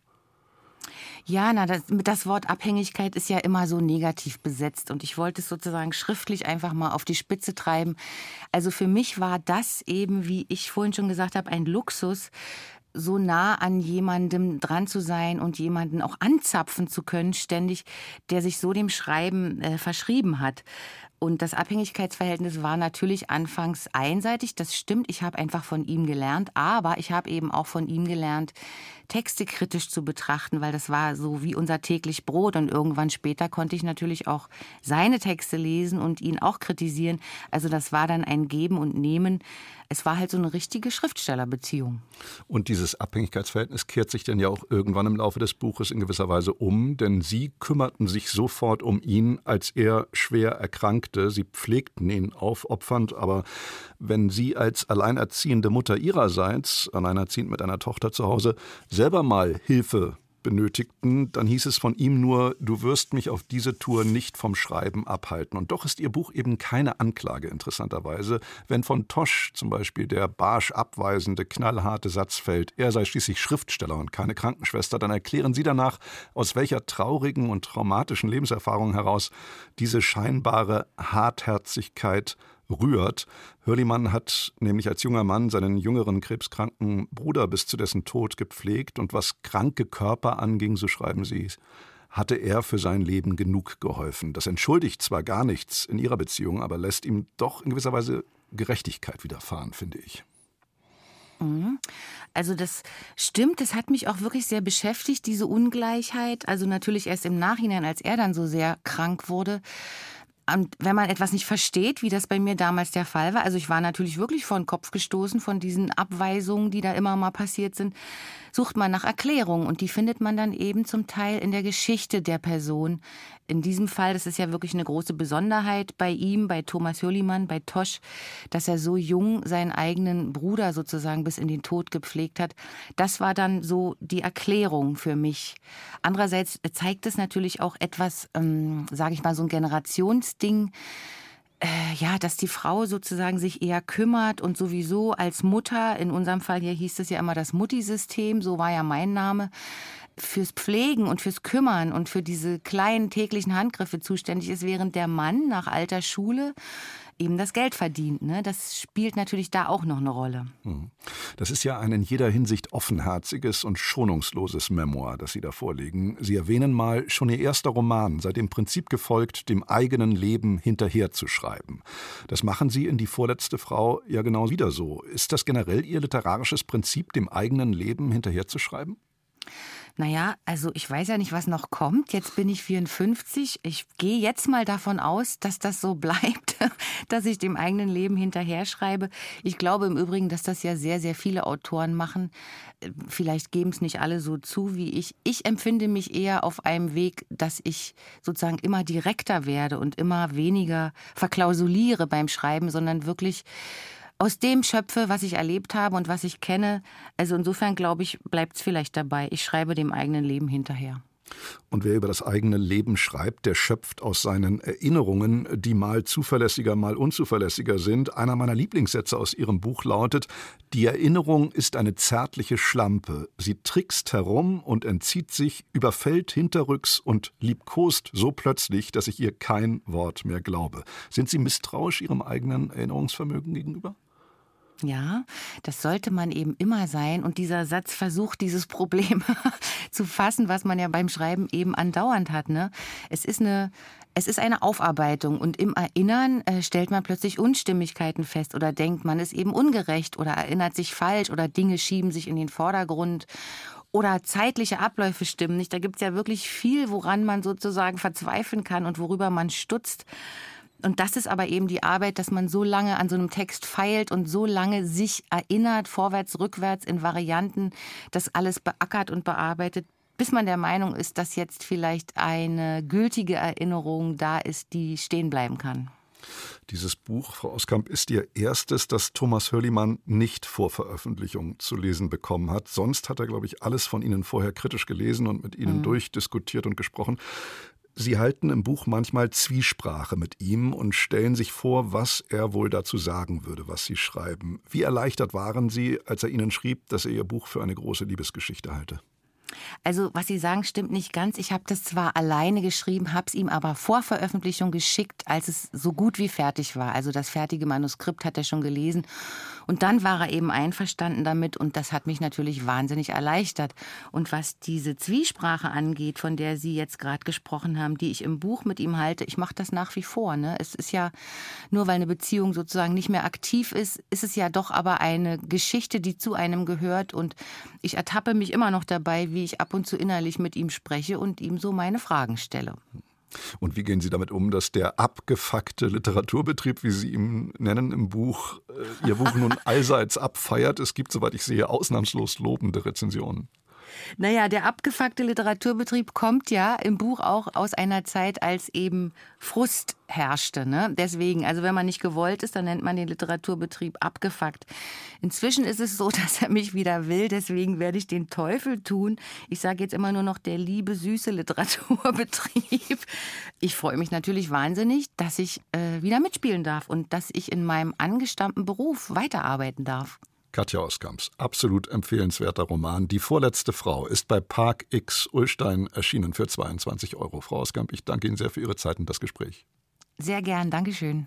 Ja, na, das, das Wort Abhängigkeit ist ja immer so negativ besetzt und ich wollte es sozusagen schriftlich einfach mal auf die Spitze treiben. Also für mich war das eben, wie ich vorhin schon gesagt habe, ein Luxus, so nah an jemandem dran zu sein und jemanden auch anzapfen zu können, ständig, der sich so dem Schreiben äh, verschrieben hat. Und das Abhängigkeitsverhältnis war natürlich anfangs einseitig, das stimmt, ich habe einfach von ihm gelernt, aber ich habe eben auch von ihm gelernt, Texte kritisch zu betrachten, weil das war so wie unser täglich Brot und irgendwann später konnte ich natürlich auch seine Texte lesen und ihn auch kritisieren. Also das war dann ein Geben und Nehmen. Es war halt so eine richtige Schriftstellerbeziehung. Und dieses Abhängigkeitsverhältnis kehrt sich dann ja auch irgendwann im Laufe des Buches in gewisser Weise um, denn Sie kümmerten sich sofort um ihn, als er schwer erkrankte. Sie pflegten ihn aufopfernd, aber wenn Sie als alleinerziehende Mutter Ihrerseits, alleinerziehend mit einer Tochter zu Hause, selber mal Hilfe benötigten, dann hieß es von ihm nur, du wirst mich auf diese Tour nicht vom Schreiben abhalten. Und doch ist Ihr Buch eben keine Anklage, interessanterweise. Wenn von Tosch zum Beispiel der barsch abweisende, knallharte Satz fällt, er sei schließlich Schriftsteller und keine Krankenschwester, dann erklären Sie danach, aus welcher traurigen und traumatischen Lebenserfahrung heraus diese scheinbare Hartherzigkeit rührt. Hürlimann hat nämlich als junger Mann seinen jüngeren krebskranken Bruder bis zu dessen Tod gepflegt und was kranke Körper anging, so schreiben Sie, hatte er für sein Leben genug geholfen. Das entschuldigt zwar gar nichts in ihrer Beziehung, aber lässt ihm doch in gewisser Weise Gerechtigkeit widerfahren, finde ich. Also das stimmt, das hat mich auch wirklich sehr beschäftigt, diese Ungleichheit. Also natürlich erst im Nachhinein, als er dann so sehr krank wurde. Und wenn man etwas nicht versteht, wie das bei mir damals der Fall war, also ich war natürlich wirklich vor den Kopf gestoßen von diesen Abweisungen, die da immer mal passiert sind, sucht man nach Erklärungen und die findet man dann eben zum Teil in der Geschichte der Person. In diesem Fall, das ist ja wirklich eine große Besonderheit bei ihm, bei Thomas Hürlimann, bei Tosch, dass er so jung seinen eigenen Bruder sozusagen bis in den Tod gepflegt hat. Das war dann so die Erklärung für mich. Andererseits zeigt es natürlich auch etwas, ähm, sage ich mal, so ein Generationsding, äh, ja, dass die Frau sozusagen sich eher kümmert und sowieso als Mutter, in unserem Fall hier hieß es ja immer das Mutti-System, so war ja mein Name, fürs Pflegen und fürs Kümmern und für diese kleinen täglichen Handgriffe zuständig ist, während der Mann nach alter Schule eben das Geld verdient. Ne? Das spielt natürlich da auch noch eine Rolle. Das ist ja ein in jeder Hinsicht offenherziges und schonungsloses Memoir, das Sie da vorlegen. Sie erwähnen mal, schon Ihr erster Roman sei dem Prinzip gefolgt, dem eigenen Leben hinterherzuschreiben. Das machen Sie in Die vorletzte Frau ja genau wieder so. Ist das generell Ihr literarisches Prinzip, dem eigenen Leben hinterherzuschreiben? Naja, also ich weiß ja nicht, was noch kommt. Jetzt bin ich vierundfünfzig. Ich gehe jetzt mal davon aus, dass das so bleibt, dass ich dem eigenen Leben hinterher schreibe. Ich glaube im Übrigen, dass das ja sehr, sehr viele Autoren machen. Vielleicht geben es nicht alle so zu wie ich. Ich empfinde mich eher auf einem Weg, dass ich sozusagen immer direkter werde und immer weniger verklausuliere beim Schreiben, sondern wirklich aus dem schöpfe, was ich erlebt habe und was ich kenne. Also insofern, glaube ich, bleibt es vielleicht dabei. Ich schreibe dem eigenen Leben hinterher. Und wer über das eigene Leben schreibt, der schöpft aus seinen Erinnerungen, die mal zuverlässiger, mal unzuverlässiger sind. Einer meiner Lieblingssätze aus Ihrem Buch lautet: Die Erinnerung ist eine zärtliche Schlampe. Sie trickst herum und entzieht sich, überfällt hinterrücks und liebkost so plötzlich, dass ich ihr kein Wort mehr glaube. Sind Sie misstrauisch Ihrem eigenen Erinnerungsvermögen gegenüber? Ja, das sollte man eben immer sein. Und dieser Satz versucht, dieses Problem zu fassen, was man ja beim Schreiben eben andauernd hat. Ne? Es ist eine, es ist eine Aufarbeitung. Und im Erinnern äh, stellt man plötzlich Unstimmigkeiten fest oder denkt, man ist eben ungerecht oder erinnert sich falsch oder Dinge schieben sich in den Vordergrund. Oder zeitliche Abläufe stimmen nicht. Da gibt es ja wirklich viel, woran man sozusagen verzweifeln kann und worüber man stutzt. Und das ist aber eben die Arbeit, dass man so lange an so einem Text feilt und so lange sich erinnert, vorwärts, rückwärts in Varianten, das alles beackert und bearbeitet, bis man der Meinung ist, dass jetzt vielleicht eine gültige Erinnerung da ist, die stehen bleiben kann. Dieses Buch, Frau Oskamp, ist Ihr erstes, das Thomas Hürlimann nicht vor Veröffentlichung zu lesen bekommen hat. Sonst hat er, glaube ich, alles von Ihnen vorher kritisch gelesen und mit Ihnen mhm. durchdiskutiert und gesprochen. Sie halten im Buch manchmal Zwiesprache mit ihm und stellen sich vor, was er wohl dazu sagen würde, was Sie schreiben. Wie erleichtert waren Sie, als er Ihnen schrieb, dass er Ihr Buch für eine große Liebesgeschichte halte? Also was Sie sagen, stimmt nicht ganz. Ich habe das zwar alleine geschrieben, habe es ihm aber vor Veröffentlichung geschickt, als es so gut wie fertig war. Also das fertige Manuskript hat er schon gelesen. Und dann war er eben einverstanden damit und das hat mich natürlich wahnsinnig erleichtert. Und was diese Zwiesprache angeht, von der Sie jetzt gerade gesprochen haben, die ich im Buch mit ihm halte, ich mache das nach wie vor. Ne? Es ist ja, nur weil eine Beziehung sozusagen nicht mehr aktiv ist, ist es ja doch aber eine Geschichte, die zu einem gehört. Und ich ertappe mich immer noch dabei, wie ich ab und zu innerlich mit ihm spreche und ihm so meine Fragen stelle. Und wie gehen Sie damit um, dass der abgefuckte Literaturbetrieb, wie Sie ihn nennen im Buch, äh, Ihr Buch nun allseits abfeiert? Es gibt, soweit ich sehe, ausnahmslos lobende Rezensionen. Naja, der abgefuckte Literaturbetrieb kommt ja im Buch auch aus einer Zeit, als eben Frust herrschte. Ne? Deswegen, also wenn man nicht gewollt ist, dann nennt man den Literaturbetrieb abgefuckt. Inzwischen ist es so, dass er mich wieder will, deswegen werde ich den Teufel tun. Ich sage jetzt immer nur noch der liebe, süße Literaturbetrieb. Ich freue mich natürlich wahnsinnig, dass ich äh, wieder mitspielen darf und dass ich in meinem angestammten Beruf weiterarbeiten darf. Katja Oskamps, absolut empfehlenswerter Roman. Die vorletzte Frau ist bei Park X Ullstein erschienen für zweiundzwanzig Euro. Frau Oskamp, ich danke Ihnen sehr für Ihre Zeit und das Gespräch. Sehr gern, Dankeschön.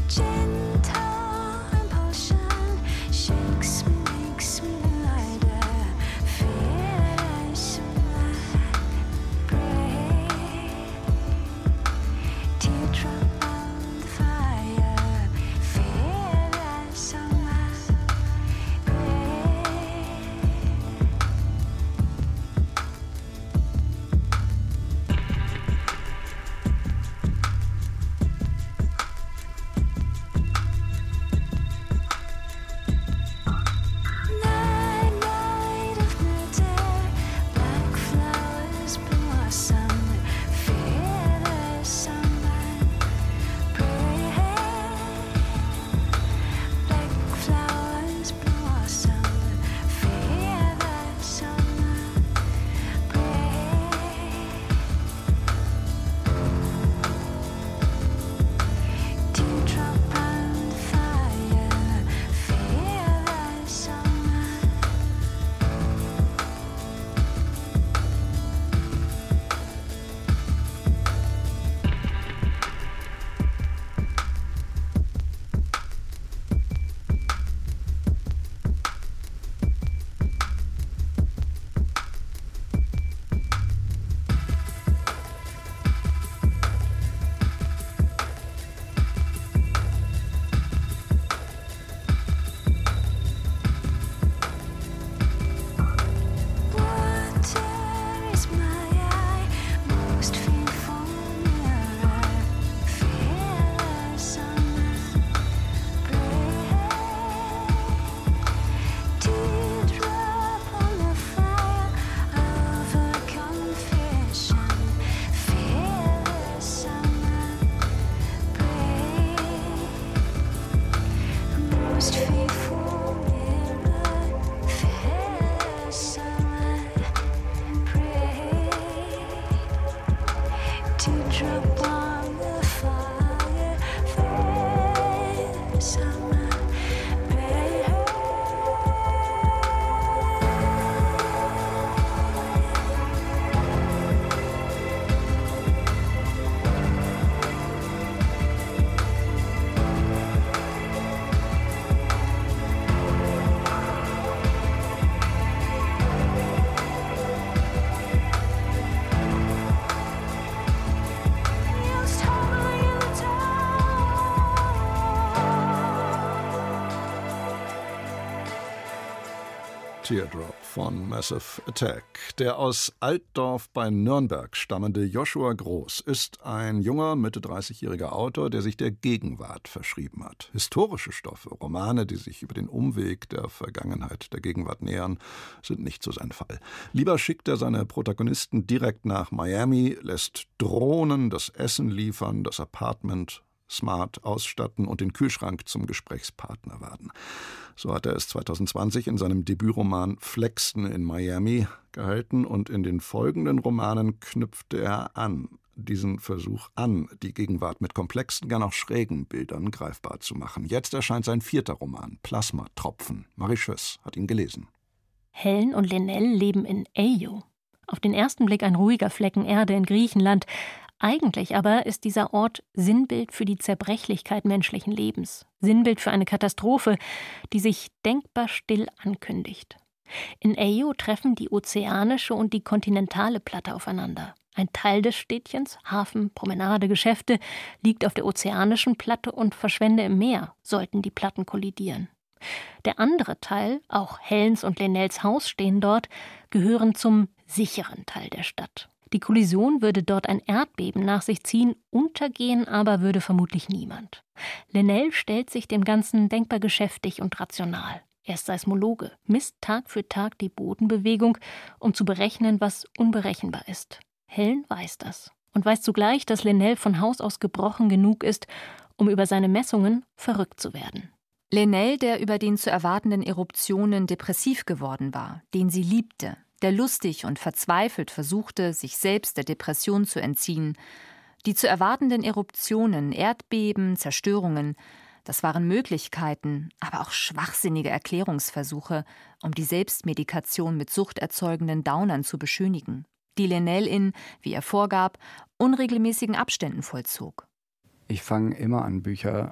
Teardrop von Massive Attack. Der aus Altdorf bei Nürnberg stammende Joshua Groß ist ein junger, Mitte dreißigjähriger Autor, der sich der Gegenwart verschrieben hat. Historische Stoffe, Romane, die sich über den Umweg der Vergangenheit der Gegenwart nähern, sind nicht so sein Fall. Lieber schickt er seine Protagonisten direkt nach Miami, lässt Drohnen das Essen liefern, das Apartment smart ausstatten und den Kühlschrank zum Gesprächspartner werden. So hat er es zweitausendzwanzig in seinem Debütroman Flexen in Miami gehalten und in den folgenden Romanen knüpfte er an, diesen Versuch an, die Gegenwart mit komplexen, gern auch schrägen Bildern greifbar zu machen. Jetzt erscheint sein vierter Roman, Plasmatropfen. Marie Schöss hat ihn gelesen. Helen und Lenell leben in Ajo. Auf den ersten Blick ein ruhiger Flecken Erde in Griechenland. Eigentlich aber ist dieser Ort Sinnbild für die Zerbrechlichkeit menschlichen Lebens, Sinnbild für eine Katastrophe, die sich denkbar still ankündigt. In Ajo treffen die ozeanische und die kontinentale Platte aufeinander. Ein Teil des Städtchens, Hafen, Promenade, Geschäfte, liegt auf der ozeanischen Platte und Verschwände im Meer, sollten die Platten kollidieren. Der andere Teil, auch Helens und Lenells Haus stehen dort, gehören zum sicheren Teil der Stadt. Die Kollision würde dort ein Erdbeben nach sich ziehen, untergehen aber würde vermutlich niemand. Lenell stellt sich dem Ganzen denkbar geschäftig und rational. Er ist Seismologe, misst Tag für Tag die Bodenbewegung, um zu berechnen, was unberechenbar ist. Helen weiß das und weiß zugleich, dass Lenell von Haus aus gebrochen genug ist, um über seine Messungen verrückt zu werden. Lenell, der über den zu erwartenden Eruptionen depressiv geworden war, den sie liebte, der lustig und verzweifelt versuchte, sich selbst der Depression zu entziehen. Die zu erwartenden Eruptionen, Erdbeben, Zerstörungen, das waren Möglichkeiten, aber auch schwachsinnige Erklärungsversuche, um die Selbstmedikation mit suchterzeugenden Downern zu beschönigen, die Lenell in, wie er vorgab, unregelmäßigen Abständen vollzog. Ich fange immer an, Bücher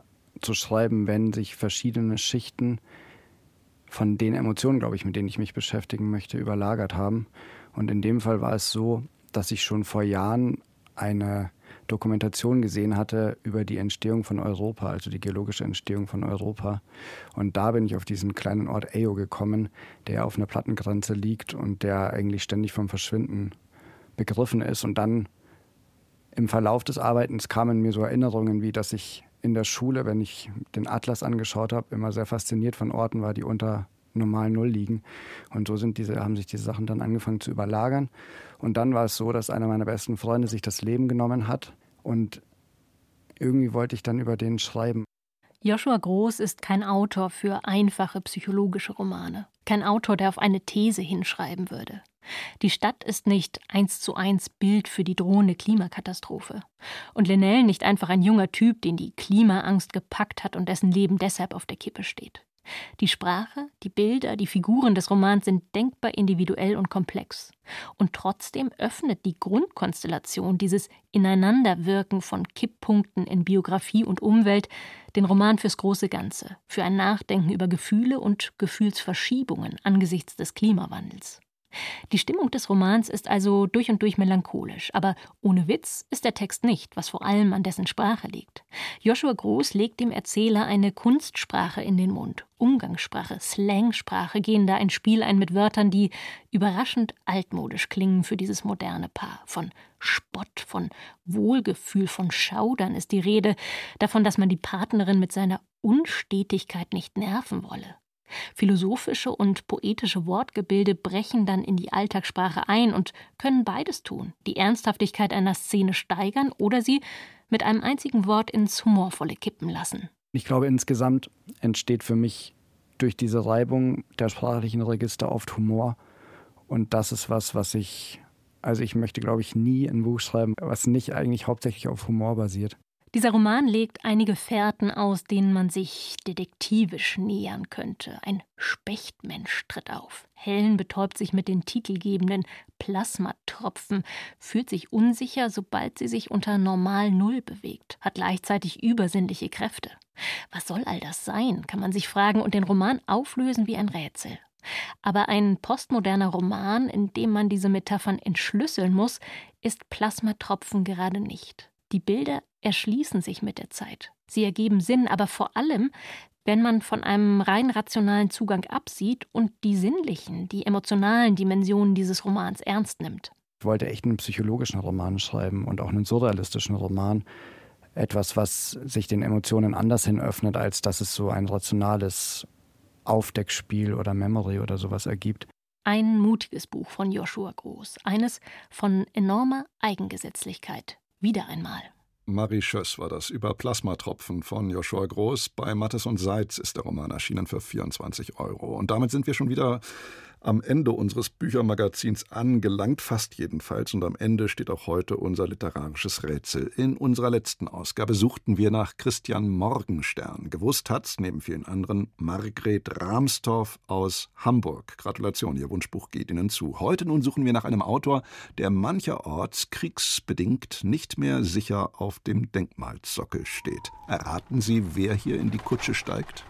zu schreiben, wenn sich verschiedene Schichten von den Emotionen, glaube ich, mit denen ich mich beschäftigen möchte, überlagert haben. Und in dem Fall war es so, dass ich schon vor Jahren eine Dokumentation gesehen hatte über die Entstehung von Europa, also die geologische Entstehung von Europa. Und da bin ich auf diesen kleinen Ort Ejo gekommen, der auf einer Plattengrenze liegt und der eigentlich ständig vom Verschwinden begriffen ist. Und dann im Verlauf des Arbeitens kamen mir so Erinnerungen, wie dass ich in der Schule, wenn ich den Atlas angeschaut habe, immer sehr fasziniert von Orten war, die unter normal Null liegen. Und so sind diese, haben sich diese Sachen dann angefangen zu überlagern. Und dann war es so, dass einer meiner besten Freunde sich das Leben genommen hat. Und irgendwie wollte ich dann über den schreiben. Joshua Groß ist kein Autor für einfache psychologische Romane. Kein Autor, der auf eine These hinschreiben würde. Die Stadt ist nicht eins zu eins Bild für die drohende Klimakatastrophe. Und Linnell nicht einfach ein junger Typ, den die Klimaangst gepackt hat und dessen Leben deshalb auf der Kippe steht. Die Sprache, die Bilder, die Figuren des Romans sind denkbar individuell und komplex. Und trotzdem öffnet die Grundkonstellation, dieses Ineinanderwirken von Kipppunkten in Biografie und Umwelt, den Roman fürs große Ganze, für ein Nachdenken über Gefühle und Gefühlsverschiebungen angesichts des Klimawandels. Die Stimmung des Romans ist also durch und durch melancholisch, aber ohne Witz ist der Text nicht, was vor allem an dessen Sprache liegt. Joshua Groß legt dem Erzähler eine Kunstsprache in den Mund. Umgangssprache, Slangsprache gehen da ein Spiel ein mit Wörtern, die überraschend altmodisch klingen für dieses moderne Paar. Von Spott, von Wohlgefühl, von Schaudern ist die Rede, davon, dass man die Partnerin mit seiner Unstetigkeit nicht nerven wolle. Philosophische und poetische Wortgebilde brechen dann in die Alltagssprache ein und können beides tun, die Ernsthaftigkeit einer Szene steigern oder sie mit einem einzigen Wort ins Humorvolle kippen lassen. Ich glaube, insgesamt entsteht für mich durch diese Reibung der sprachlichen Register oft Humor. Und das ist was, was ich, also ich möchte, glaube ich, nie ein Buch schreiben, was nicht eigentlich hauptsächlich auf Humor basiert. Dieser Roman legt einige Fährten aus, denen man sich detektivisch nähern könnte. Ein Spechtmensch tritt auf. Helen betäubt sich mit den titelgebenden Plasmatropfen, fühlt sich unsicher, sobald sie sich unter normal Null bewegt, hat gleichzeitig übersinnliche Kräfte. Was soll all das sein, kann man sich fragen und den Roman auflösen wie ein Rätsel. Aber ein postmoderner Roman, in dem man diese Metaphern entschlüsseln muss, ist Plasmatropfen gerade nicht. Die Bilder erschließen sich mit der Zeit. Sie ergeben Sinn, aber vor allem, wenn man von einem rein rationalen Zugang absieht und die sinnlichen, die emotionalen Dimensionen dieses Romans ernst nimmt. Ich wollte echt einen psychologischen Roman schreiben und auch einen surrealistischen Roman. Etwas, was sich den Emotionen anders hin öffnet, als dass es so ein rationales Aufdeckspiel oder Memory oder sowas ergibt. Ein mutiges Buch von Joshua Groß. Eines von enormer Eigengesetzlichkeit. Wieder einmal. Marie Schöss war das über Plasmatropfen von Joshua Groß. Bei Mattes und Seitz ist der Roman erschienen für vierundzwanzig Euro. Und damit sind wir schon wieder am Ende unseres Büchermagazins angelangt, fast jedenfalls. Und am Ende steht auch heute unser literarisches Rätsel. In unserer letzten Ausgabe suchten wir nach Christian Morgenstern. Gewusst hat's, neben vielen anderen, Margret Rahmstorff aus Hamburg. Gratulation, Ihr Wunschbuch geht Ihnen zu. Heute nun suchen wir nach einem Autor, der mancherorts kriegsbedingt nicht mehr sicher auf dem Denkmalsockel steht. Erraten Sie, wer hier in die Kutsche steigt?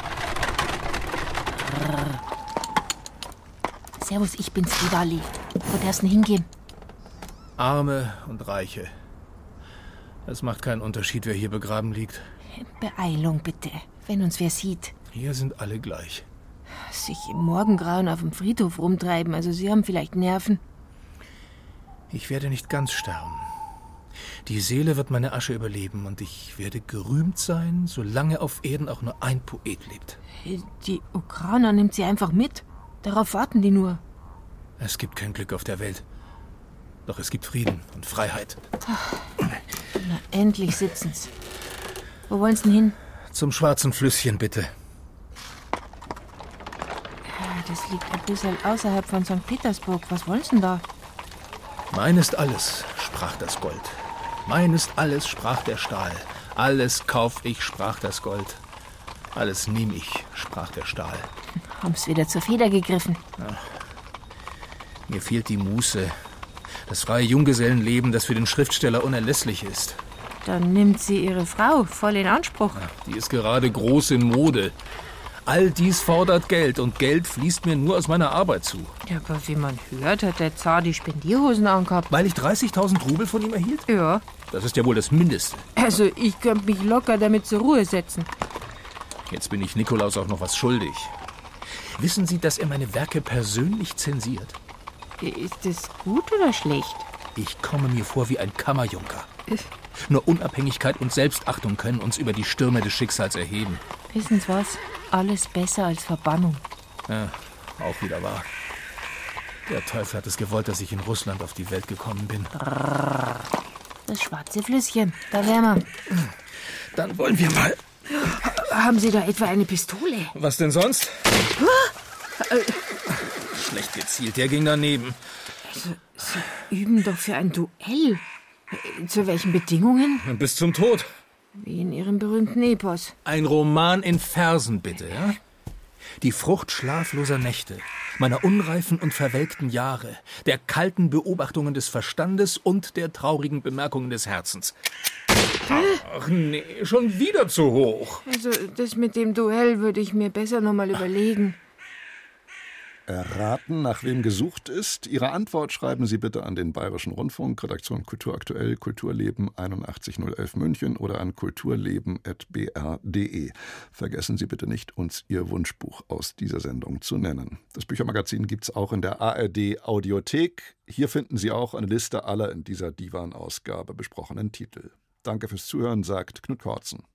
Servus, ich bin's, Rivali. Wo darfst du hingehen? Arme und Reiche. Es macht keinen Unterschied, wer hier begraben liegt. Beeilung bitte, wenn uns wer sieht. Hier sind alle gleich. Sich im Morgengrauen auf dem Friedhof rumtreiben, also Sie haben vielleicht Nerven. Ich werde nicht ganz sterben. Die Seele wird meine Asche überleben und ich werde gerühmt sein, solange auf Erden auch nur ein Poet lebt. Die Ukrainer nimmt sie einfach mit. Darauf warten die nur. Es gibt kein Glück auf der Welt. Doch es gibt Frieden und Freiheit. Ach, na, endlich sitzen's. Wo wollen's denn hin? Zum schwarzen Flüsschen, bitte. Ja, das liegt ein bisschen außerhalb von Sankt Petersburg. Was wollen's denn da? Mein ist alles, sprach das Gold. Mein ist alles, sprach der Stahl. Alles kauf ich, sprach das Gold. Alles nehm ich, sprach der Stahl. Haben's wieder zur Feder gegriffen. Ja. Mir fehlt die Muße. Das freie Junggesellenleben, das für den Schriftsteller unerlässlich ist. Dann nimmt sie ihre Frau voll in Anspruch. Ja, die ist gerade groß in Mode. All dies fordert Geld und Geld fließt mir nur aus meiner Arbeit zu. Ja, aber wie man hört, hat der Zar die Spendierhosen angehabt. Weil ich dreißigtausend Rubel von ihm erhielt? Ja. Das ist ja wohl das Mindeste. Also ich könnte mich locker damit zur Ruhe setzen. Jetzt bin ich Nikolaus auch noch was schuldig. Wissen Sie, dass er meine Werke persönlich zensiert? Ist das gut oder schlecht? Ich komme mir vor wie ein Kammerjunker. Nur Unabhängigkeit und Selbstachtung können uns über die Stürme des Schicksals erheben. Wissen Sie was? Alles besser als Verbannung. Ja, auch wieder wahr. Der Teufel hat es gewollt, dass ich in Russland auf die Welt gekommen bin. Das schwarze Flüsschen, da wären wir. Dann wollen wir mal... Haben Sie da etwa eine Pistole? Was denn sonst? Schlecht gezielt, der ging daneben. Also, Sie üben doch für ein Duell. Zu welchen Bedingungen? Bis zum Tod. Wie in Ihrem berühmten Epos. Ein Roman in Versen, bitte, ja? Die Frucht schlafloser Nächte, meiner unreifen und verwelkten Jahre, der kalten Beobachtungen des Verstandes und der traurigen Bemerkungen des Herzens. Ach nee, schon wieder zu hoch. Also das mit dem Duell würde ich mir besser noch mal überlegen. Erraten, nach wem gesucht ist? Ihre Antwort schreiben Sie bitte an den Bayerischen Rundfunk, Redaktion Kultur aktuell, Kulturleben einundachtzig null elf München oder an kulturleben at b r punkt d e. Vergessen Sie bitte nicht, uns Ihr Wunschbuch aus dieser Sendung zu nennen. Das Büchermagazin gibt es auch in der A R D Audiothek. Hier finden Sie auch eine Liste aller in dieser Divan-Ausgabe besprochenen Titel. Danke fürs Zuhören, sagt Knut Kortzen.